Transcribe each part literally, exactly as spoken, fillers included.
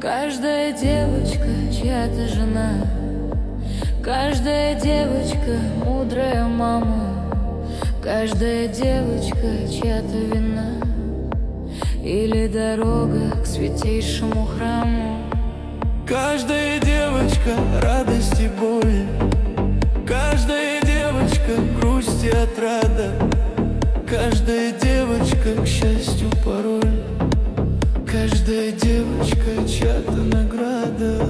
Каждая девочка чья-то жена, каждая девочка мудрая мама, каждая девочка чья-то вина или дорога к святейшему храму. Каждая девочка радость и боль, каждая девочка грусть и отрада, каждая девочка к счастью пароль, каждая девочка чья-то награда.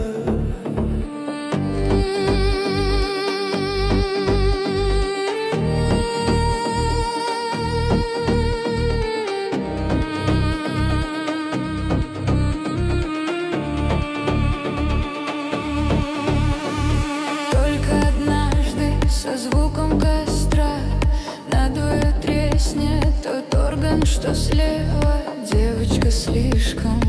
Со звуком костра надвое треснет тот орган, что слева. Девочка слишком